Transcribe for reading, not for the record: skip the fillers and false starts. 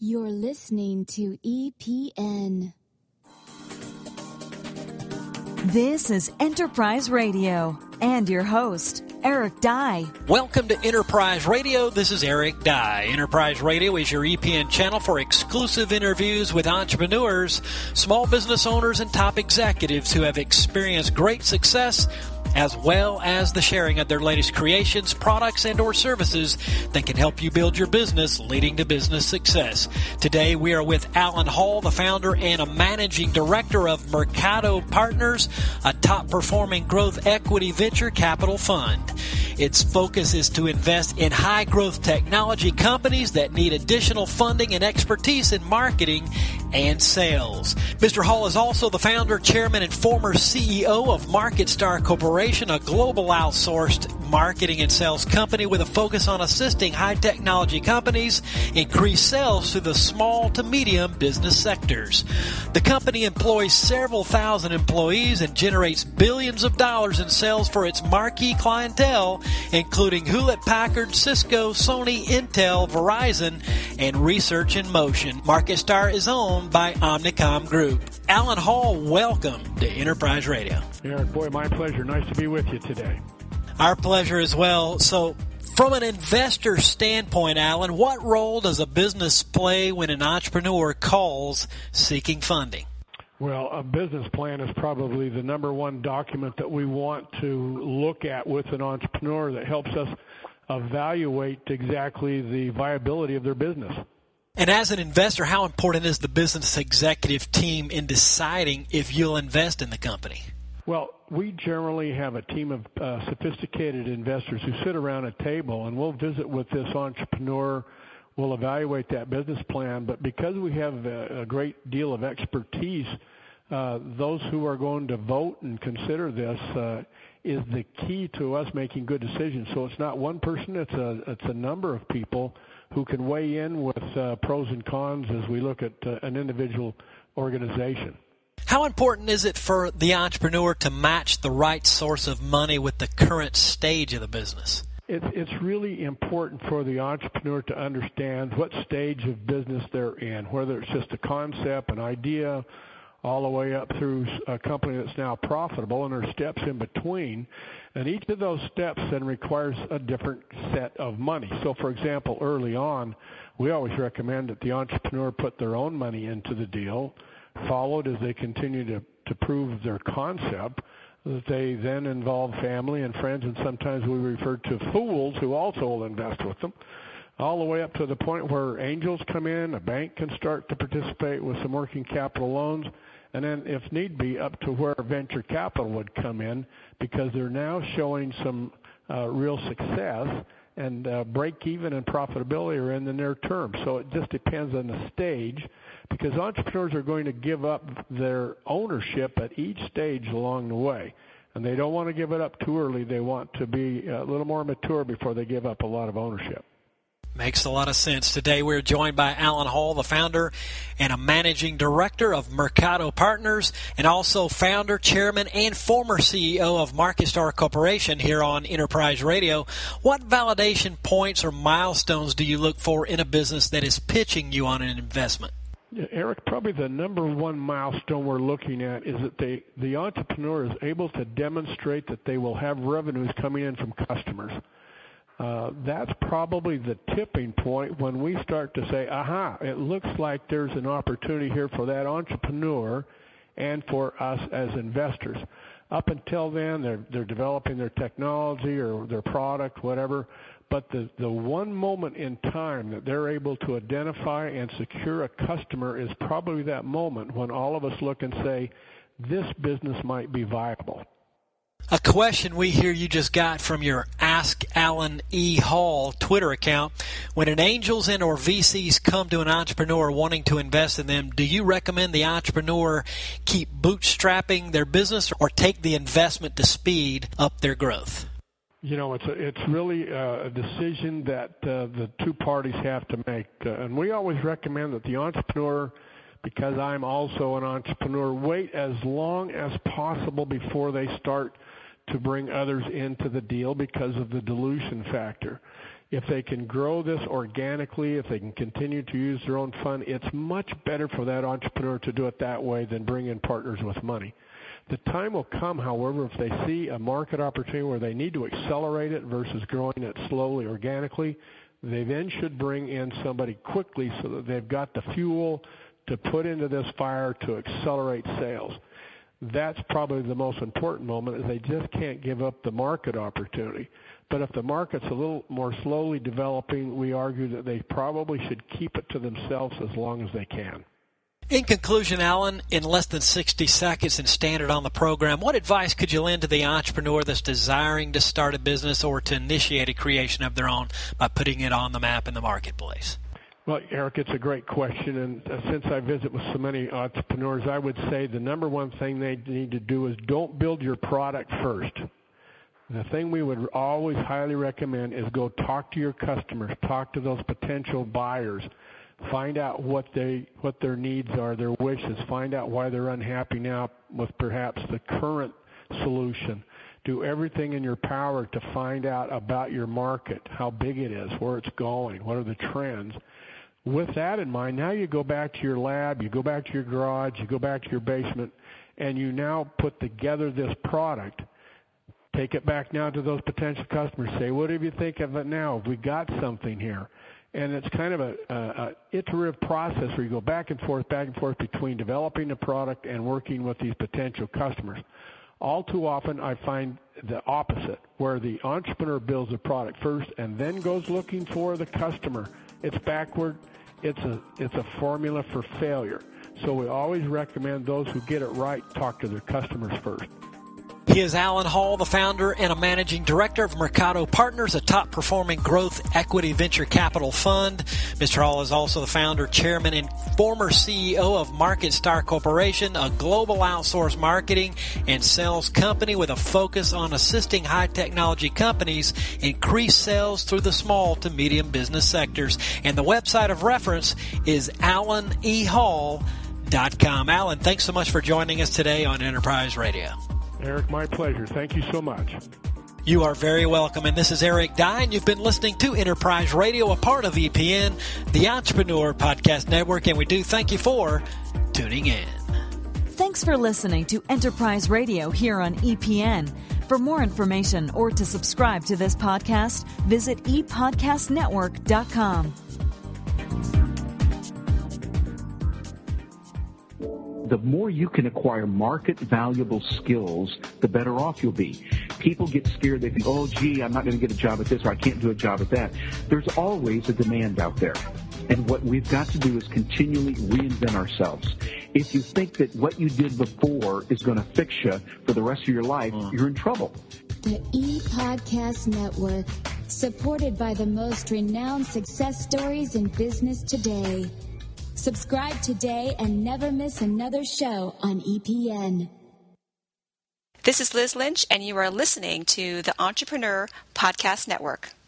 You're listening to EPN. This is Enterprise Radio and your host, Eric Dye. Welcome to Enterprise Radio. This is Eric Dye. Enterprise Radio is your EPN channel for exclusive interviews with entrepreneurs, small business owners, and top executives who have experienced great success, as well as the sharing of their latest creations, products, and or services that can help you build your business, leading to business success. Today, we are with Alan Hall, the founder and a managing director of Mercado Partners, a top-performing growth equity venture capital fund. Its focus is to invest in high-growth technology companies that need additional funding and expertise in marketing and sales. Mr. Hall is also the founder, chairman, and former CEO of MarketStar Corporation, a global outsourced marketing and sales company with a focus on assisting high-technology companies increase sales to the small to medium business sectors. The company employs several thousand employees and generates billions of dollars in sales for its marquee clientele, including Hewlett-Packard, Cisco, Sony, Intel, Verizon, and Research in Motion. MarketStar is owned by Omnicom Group. Alan Hall, welcome to Enterprise Radio. Eric, boy, my pleasure. Nice to be with you today. Our pleasure as well. So, from an investor standpoint, Alan, what role does a business play when an entrepreneur calls seeking funding? Well, a business plan is probably the number one document that we want to look at with an entrepreneur that helps us evaluate exactly the viability of their business. And as an investor, how important is the business executive team in deciding if you'll invest in the company? Well, we generally have a team of sophisticated investors who sit around a table, and we'll visit with this entrepreneur. We'll evaluate that business plan. But because we have a great deal of expertise, those who are going to vote and consider this is the key to us making good decisions. So it's not one person, it's a number of people who can weigh in with pros and cons as we look at an individual organization. How important is it for the entrepreneur to match the right source of money with the current stage of the business? It's really important for the entrepreneur to understand what stage of business they're in, whether it's just a concept, an idea, all the way up through a company that's now profitable, and there are steps in between. And each of those steps then requires a different set of money. So, for example, early on, we always recommend that the entrepreneur put their own money into the deal, followed as they continue to prove their concept, that they then involve family and friends, and sometimes we refer to fools who also will invest with them, all the way up to the point where angels come in, a bank can start to participate with some working capital loans, and then, if need be, up to where venture capital would come in, because they're now showing some real success, and break-even and profitability are in the near term. So it just depends on the stage, because entrepreneurs are going to give up their ownership at each stage along the way. And they don't want to give it up too early. They want to be a little more mature before they give up a lot of ownership. Makes a lot of sense. Today we're joined by Alan Hall, the founder and a managing director of Mercado Partners, and also founder, chairman, and former CEO of MarketStar Corporation here on Enterprise Radio. What validation points or milestones do you look for in a business that is pitching you on an investment? Yeah, Eric, probably the number one milestone we're looking at is that the entrepreneur is able to demonstrate that they will have revenues coming in from customers. That's probably the tipping point when we start to say, aha, it looks like there's an opportunity here for that entrepreneur and for us as investors. Up until then, they're developing their technology or their product, whatever, but the one moment in time that they're able to identify and secure a customer is probably that moment when all of us look and say, this business might be viable. A question we hear you just got from your Ask Alan E. Hall Twitter account. When an angels and or VCs come to an entrepreneur wanting to invest in them, do you recommend the entrepreneur keep bootstrapping their business or take the investment to speed up their growth? You know, it's really a decision that the two parties have to make. And we always recommend that the entrepreneur, because I'm also an entrepreneur, wait as long as possible before they start to bring others into the deal because of the dilution factor. If they can grow this organically, if they can continue to use their own fund, it's much better for that entrepreneur to do it that way than bring in partners with money. The time will come, however, if they see a market opportunity where they need to accelerate it versus growing it slowly organically, they then should bring in somebody quickly so that they've got the fuel to put into this fire to accelerate sales. That's probably the most important moment, is they just can't give up the market opportunity. But if the market's a little more slowly developing, we argue that they probably should keep it to themselves as long as they can. In conclusion, Alan, in less than 60 seconds and standard on the program, what advice could you lend to the entrepreneur that's desiring to start a business or to initiate a creation of their own by putting it on the map in the marketplace? Well, Eric, it's a great question, and since I visit with so many entrepreneurs, I would say the number one thing they need to do is don't build your product first. The thing we would always highly recommend is go talk to your customers, talk to those potential buyers, find out what their needs are, their wishes, find out why they're unhappy now with perhaps the current solution. Do everything in your power to find out about your market, how big it is, where it's going, what are the trends. With that in mind, now you go back to your lab, you go back to your garage, you go back to your basement, and you now put together this product. Take it back now to those potential customers. Say, what do you think of it now? Have we got something here? And it's kind of a iterative process where you go back and forth between developing the product and working with these potential customers. All too often, I find the opposite, where the entrepreneur builds the product first and then goes looking for the customer. It's backward. It's a formula for failure. So we always recommend those who get it right talk to their customers first. He is Alan Hall, the founder and a managing director of Mercado Partners, a top-performing growth equity venture capital fund. Mr. Hall is also the founder, chairman, and former CEO of MarketStar Corporation, a global outsourced marketing and sales company with a focus on assisting high-technology companies increase sales through the small to medium business sectors. And the website of reference is alanehall.com. Alan, thanks so much for joining us today on Enterprise Radio. Eric, my pleasure. Thank you so much. You are very welcome. And this is Eric Dye, and you've been listening to Enterprise Radio, a part of EPN, the Entrepreneur Podcast Network, and we do thank you for tuning in. Thanks for listening to Enterprise Radio here on EPN. For more information or to subscribe to this podcast, visit epodcastnetwork.com. The more you can acquire market valuable skills, the better off you'll be. People get scared. They think, oh, gee, I'm not going to get a job at this, or I can't do a job at that. There's always a demand out there. And what we've got to do is continually reinvent ourselves. If you think that what you did before is going to fix you for the rest of your life, you're in trouble. The ePodcast Network, supported by the most renowned success stories in business today. Subscribe today and never miss another show on EPN. This is Liz Lynch, and you are listening to the Entrepreneur Podcast Network.